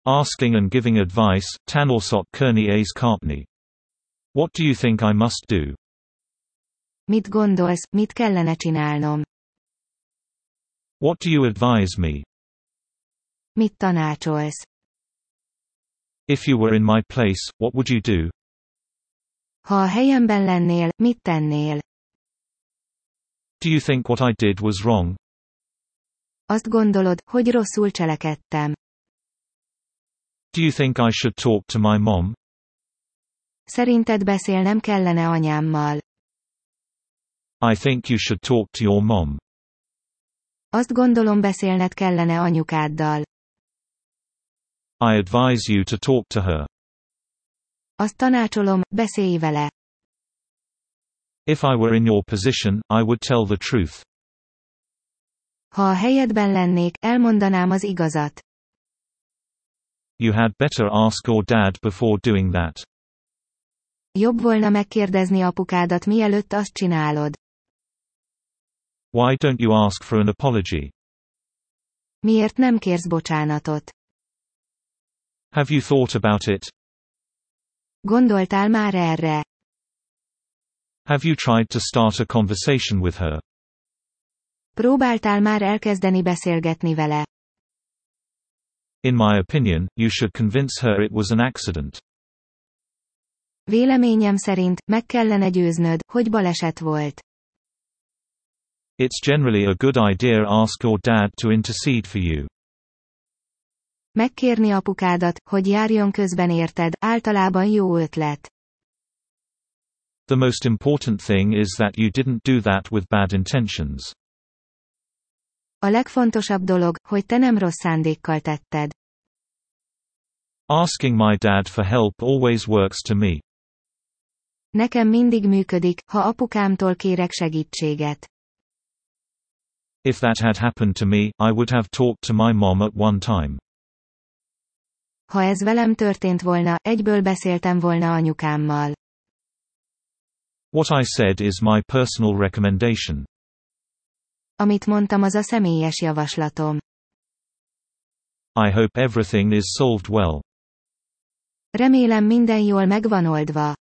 Asking and giving advice, Tanorsot Kearney Ace Carpney. What do you think I must do? Mit gondolsz, mit kellene csinálnom? What do you advise me? Mit tanácsolsz? If you were in my place, what would you do? Ha a helyemben lennél, mit tennél? Do you think what I did was wrong? Azt gondolod, hogy rosszul cselekedtem. Do you think I should talk to my mom? Szerinted beszélnem kellene anyámmal? I think you should talk to your mom. Azt gondolom beszélned kellene anyukáddal. I advise you to talk to her. Azt tanácsolom, beszélj vele. If I were in your position, I would tell the truth. Ha a helyedben lennék, elmondanám az igazat. You had better ask your dad before doing that. Jobb volna megkérdezni apukádat, mielőtt azt csinálod. Why don't you ask for an apology? Miért nem kérsz bocsánatot? Have you thought about it? Gondoltál már erre? Have you tried to start a conversation with her? Próbáltál már elkezdeni beszélgetni vele? In my opinion, you should convince her it was an accident. Véleményem szerint, meg kellene győznöd, hogy baleset volt. It's generally a good idea ask your dad to intercede for you. Megkérni apukádat, hogy járjon közben érted, általában jó ötlet. The most important thing is that you didn't do that with bad intentions. A legfontosabb dolog, hogy te nem rossz szándékkal tetted. Asking my dad for help always works to me. Nekem mindig működik, ha apukámtól kérek segítséget. If that had happened to me, I would have talked to my mom at one time. Ha ez velem történt volna, egyből beszéltem volna anyukámmal. What I said is my personal recommendation. Amit mondtam, az a személyes javaslatom. I hope everything is solved well. Remélem minden jól meg van oldva.